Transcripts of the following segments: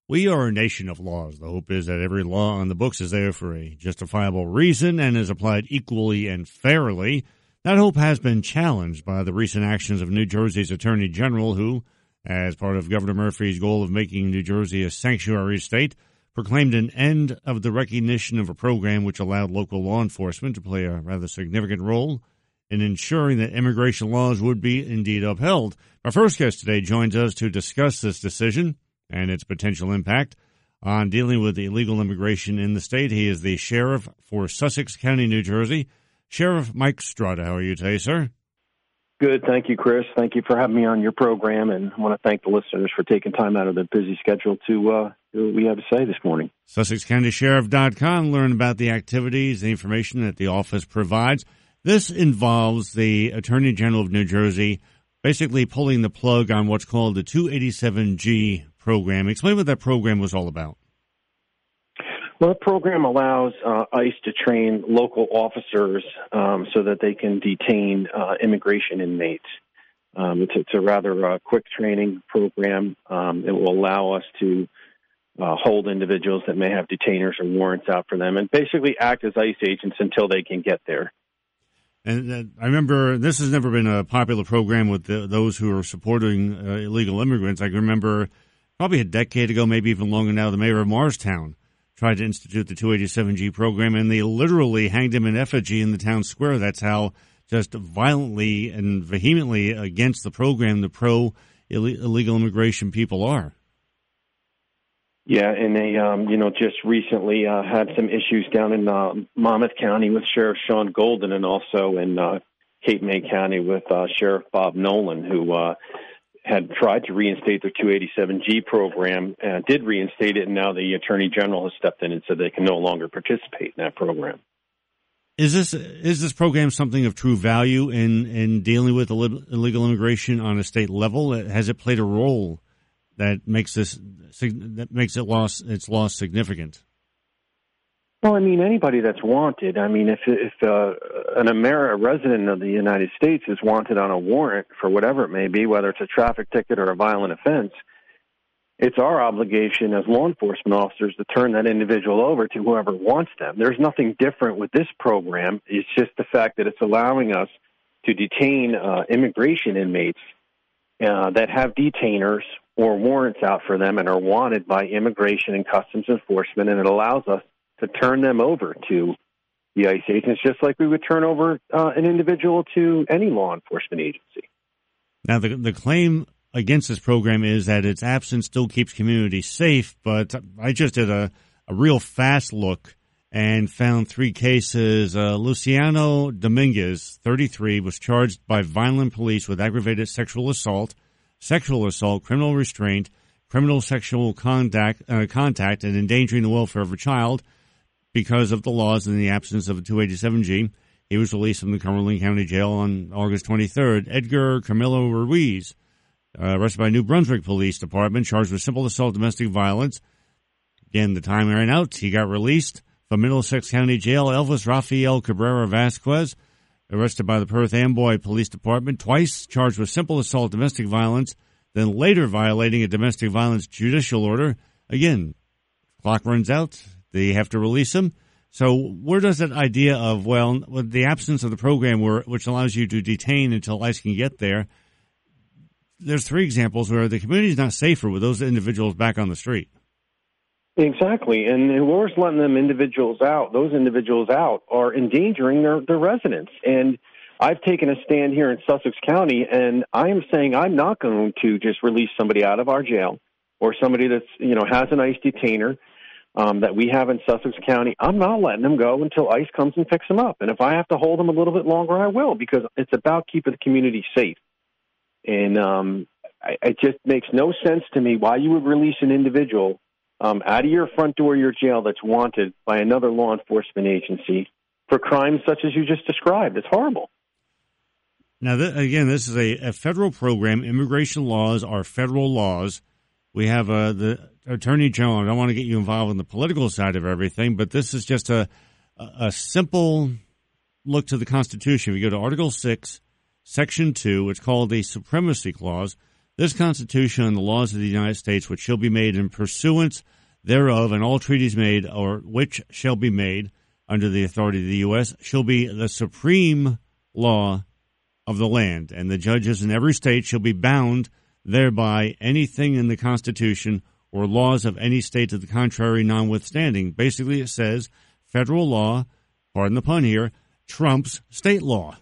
We are a nation of laws. The hope is that every law on the books is there for a justifiable reason and is applied equally and fairly. That hope has been challenged by the recent actions of New Jersey's Attorney General, who, as part of Governor Murphy's goal of making New Jersey a sanctuary state, proclaimed an end of the recognition of a program which allowed local law enforcement to play a rather significant role in ensuring that immigration laws would be indeed upheld. Our first guest today joins us to discuss this decision and its potential impact on dealing with illegal immigration in the state. He is the sheriff for Sussex County, New Jersey. Sheriff Mike Strada, how are you today, sir? Good. Thank you, Chris. Thank you for having me on your program, and I want to thank the listeners for taking time out of their busy schedule to hear what we have to say this morning. SussexCountySheriff.com. Learn about the activities, the information that the office provides. This involves the Attorney General of New Jersey basically pulling the plug on what's called the 287G program. Explain what that program was all about. Well, the program allows ICE to train local officers so that they can detain immigration inmates. It's a rather quick training program. It will allow us to hold individuals that may have detainers or warrants out for them and basically act as ICE agents until they can get there. And I remember this has never been a popular program with those who are supporting illegal immigrants. I can remember probably a decade ago, maybe even longer now, the mayor of Morristown tried to institute the 287G program, and they literally hanged him in effigy in the town square. That's how just violently and vehemently against the program the pro-illegal immigration people are. Yeah, and they, just recently had some issues down in Monmouth County with Sheriff Sean Golden, and also in Cape May County with Sheriff Bob Nolan, who had tried to reinstate their 287G program, did reinstate it, and now the Attorney General has stepped in and said they can no longer participate in that program. Is this program something of true value in dealing with illegal immigration on a state level? Has it played a role that makes its loss significant? Well, I mean, anybody that's wanted. I mean, if a resident of the United States is wanted on a warrant for whatever it may be, whether it's a traffic ticket or a violent offense, it's our obligation as law enforcement officers to turn that individual over to whoever wants them. There's nothing different with this program. It's just the fact that it's allowing us to detain immigration inmates that have detainers or warrants out for them and are wanted by Immigration and Customs Enforcement, and it allows us to turn them over to the ICE agents, just like we would turn over an individual to any law enforcement agency. Now, the claim against this program is that its absence still keeps communities safe, but I just did a real fast look and found 3 cases. Luciano Dominguez, 33, was charged by violent police with aggravated sexual assault, criminal restraint, criminal sexual contact, and endangering the welfare of a child because of the laws in the absence of a 287G. He was released from the Cumberland County Jail on August 23rd. Edgar Camilo Ruiz, arrested by New Brunswick Police Department, charged with simple assault, domestic violence. Again, the time ran out. He got released from Middlesex County Jail. Elvis Rafael Cabrera Vasquez, arrested by the Perth Amboy Police Department, twice charged with simple assault, domestic violence, then later violating a domestic violence judicial order. Again, clock runs out. They have to release him. So where does that idea of, with the absence of the program which allows you to detain until ICE can get there, there's 3 examples where the community is not safer with those individuals back on the street. Exactly. And whoever's letting those individuals out are endangering their residents. And I've taken a stand here in Sussex County, and I'm saying I'm not going to just release somebody out of our jail or somebody that's, has an ICE detainer that we have in Sussex County. I'm not letting them go until ICE comes and picks them up. And if I have to hold them a little bit longer, I will, because it's about keeping the community safe. And it just makes no sense to me why you would release an individual out of your front door of your jail that's wanted by another law enforcement agency for crimes such as you just described. It's horrible. Now, this is a federal program. Immigration laws are federal laws. We have the Attorney General. I don't want to get you involved in the political side of everything, but this is just a simple look to the Constitution. We go to Article 6, Section 2. It's called the Supremacy Clause. this Constitution and the laws of the United States, which shall be made in pursuance thereof, and all treaties made or which shall be made under the authority of the U.S. shall be the supreme law of the land, and the judges in every state shall be bound thereby, anything in the Constitution or laws of any state to the contrary notwithstanding. Basically, it says federal law, pardon the pun here, trumps state law.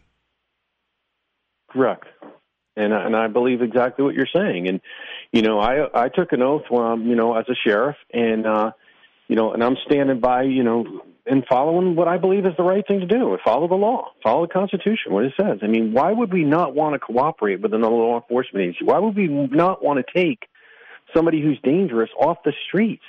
Correct. And I believe exactly what you're saying. And, I took an oath, as a sheriff, and, and I'm standing by, and following what I believe is the right thing to do. Follow the law, follow the Constitution, what it says. I mean, why would we not want to cooperate with another law enforcement agency? Why would we not want to take somebody who's dangerous off the streets?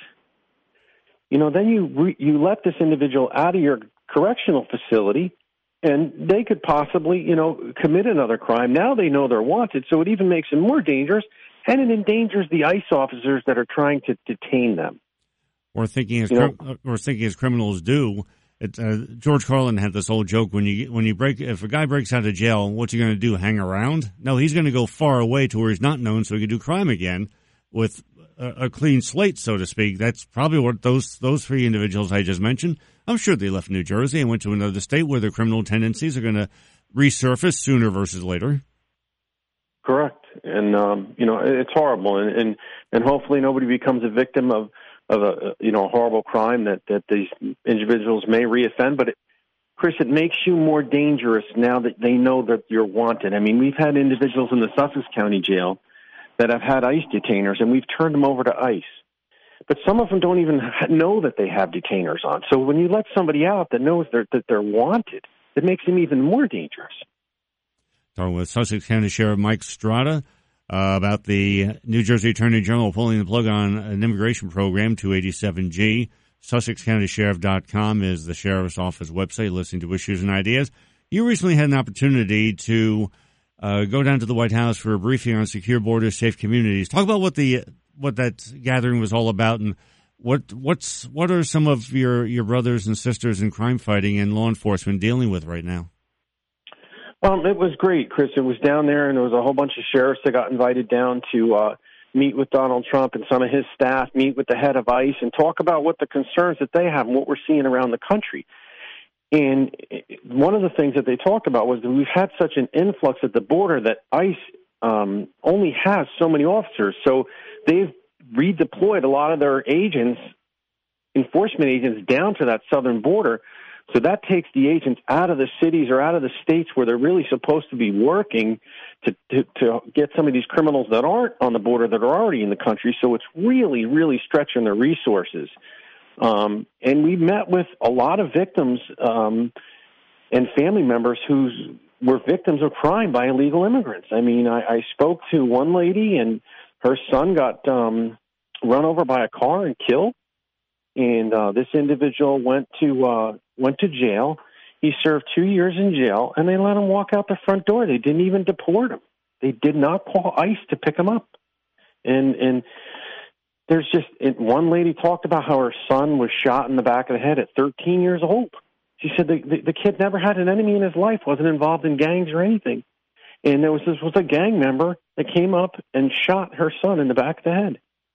Then you let this individual out of your correctional facility, and they could possibly, commit another crime. Now they know they're wanted, so it even makes them more dangerous, and it endangers the ICE officers that are trying to detain them. Or thinking as criminals do. George Carlin had this old joke: if a guy breaks out of jail, what's he going to do? Hang around? No, he's going to go far away to where he's not known, so he can do crime again with a clean slate, so to speak. That's probably what those three individuals I just mentioned. I'm sure they left New Jersey and went to another state where their criminal tendencies are going to resurface sooner versus later. Correct, and it's horrible, and hopefully nobody becomes a victim of a horrible crime that these individuals may reoffend. But Chris, it makes you more dangerous now that they know that you're wanted. I mean, we've had individuals in the Sussex County Jail that have had ICE detainers, and we've turned them over to ICE. But some of them don't even know that they have detainers on. So when you let somebody out that knows that they're wanted, it makes them even more dangerous. Talking with Sussex County Sheriff Mike Strada about the New Jersey Attorney General pulling the plug on an immigration program, 287G. SussexCountySheriff.com is the Sheriff's Office website, listening to issues and ideas. You recently had an opportunity to go down to the White House for a briefing on secure borders, safe communities. Talk about what that gathering was all about, and what are some of your brothers and sisters in crime fighting and law enforcement dealing with right now? It was great, Chris. It was down there, and there was a whole bunch of sheriffs that got invited down to meet with Donald Trump and some of his staff, meet with the head of ICE, and talk about what the concerns that they have and what we're seeing around the country. And one of the things that they talked about was that we've had such an influx at the border that ICE only has so many officers. So they've redeployed a lot of their agents, enforcement agents, down to that southern border. So that takes the agents out of the cities or out of the states where they're really supposed to be working to get some of these criminals that aren't on the border that are already in the country. So it's really, really stretching their resources. And we met with a lot of victims and family members who were victims of crime by illegal immigrants. I mean, I spoke to one lady, and her son got run over by a car and killed. And this individual went to jail. He served 2 years in jail, and they let him walk out the front door. They didn't even deport him. They did not call ICE to pick him up. And there's just one lady talked about how her son was shot in the back of the head at 13 years old. She said the kid never had an enemy in his life, wasn't involved in gangs or anything. And this was a gang member that came up and shot her son in the back of the head.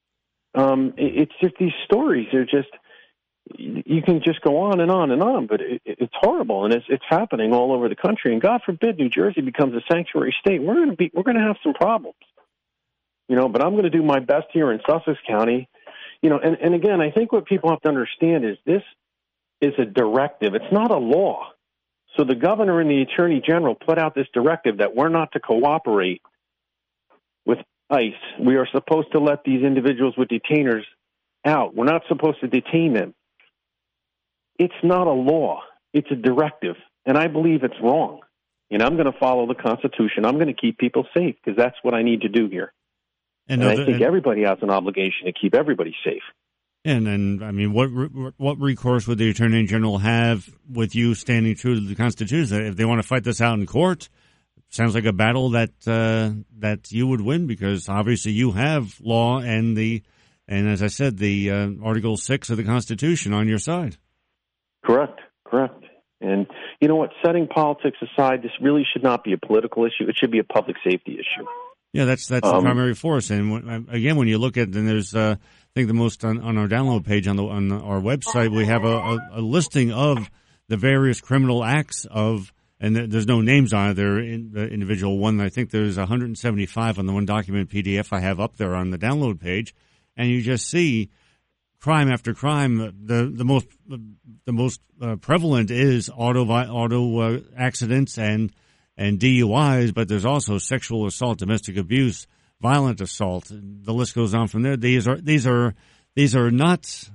It's just these stories. They're just, you can just go on and on and on, but it's horrible, and it's happening all over the country. And God forbid New Jersey becomes a sanctuary state. We're going to have some problems, But I'm going to do my best here in Sussex County, And again, I think what people have to understand is this is a directive. It's not a law. So the governor and the attorney general put out this directive that we're not to cooperate with ICE. We are supposed to let these individuals with detainers out. We're not supposed to detain them. It's not a law. It's a directive, and I believe it's wrong. And I'm going to follow the Constitution. I'm going to keep people safe because that's what I need to do here. And I think everybody has an obligation to keep everybody safe. And I mean, what recourse would the Attorney General have with you standing true to the Constitution? If they want to fight this out in court, sounds like a battle that you would win, because obviously you have law and as I said, the Article 6 of the Constitution on your side. Correct. And you know what? Setting politics aside, this really should not be a political issue. It should be a public safety issue. Yeah, that's the primary force. And again, when you look at, and there's, I think the most on our download page on our website, we have a listing of the various criminal acts of, and there's no names on it. They're the individual one. I think there's 175 on the one document PDF I have up there on the download page, and you just see crime after crime. The most prevalent is auto accidents and DUIs, but there's also sexual assault, domestic abuse, violent assault. The list goes on from there. These are not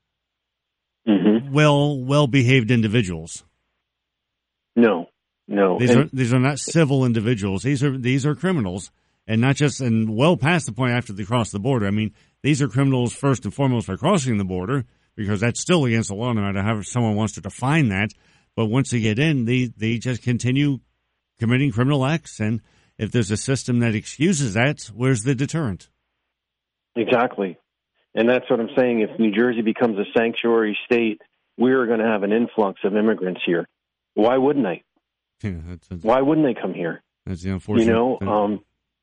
well behaved individuals. No. These are not civil individuals. These are criminals, and not just and well past the point after they cross the border. I mean, these are criminals first and foremost by crossing the border, because that's still against the law, no matter how someone wants to define that. But once they get in, they just continue committing criminal acts, and if there's a system that excuses that, where's the deterrent? Exactly. And that's what I'm saying. If New Jersey becomes a sanctuary state, we're going to have an influx of immigrants here. Why wouldn't they? Yeah, why wouldn't they come here? That's the unfortunate.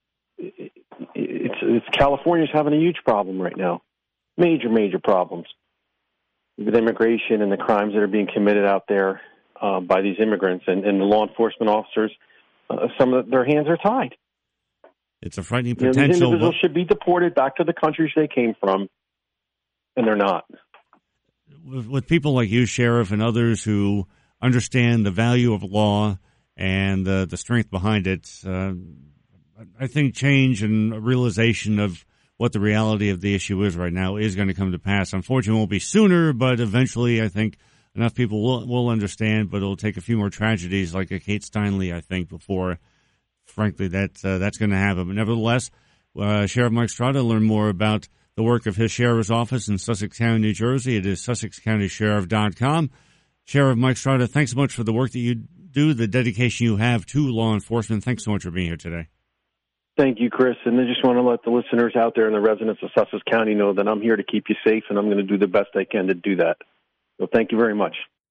It's California's having a huge problem right now. Major problems with immigration and the crimes that are being committed out there by these immigrants and the law enforcement officers. Some of their hands are tied. It's a frightening potential. These individuals should be deported back to the countries they came from, and they're not. With people like you, Sheriff, and others who understand the value of law and the strength behind it, I think change and a realization of what the reality of the issue is right now is going to come to pass. Unfortunately, it won't be sooner, but eventually I think enough people will understand, but it'll take a few more tragedies like a Kate Steinle, I think, before, frankly, that's going to happen. But nevertheless, Sheriff Mike Strada, learn more about the work of his sheriff's office in Sussex County, New Jersey. It is SussexCountySheriff.com. Sheriff Mike Strada, thanks so much for the work that you do, the dedication you have to law enforcement. Thanks so much for being here today. Thank you, Chris. And I just want to let the listeners out there and the residents of Sussex County know that I'm here to keep you safe, and I'm going to do the best I can to do that. So thank you very much.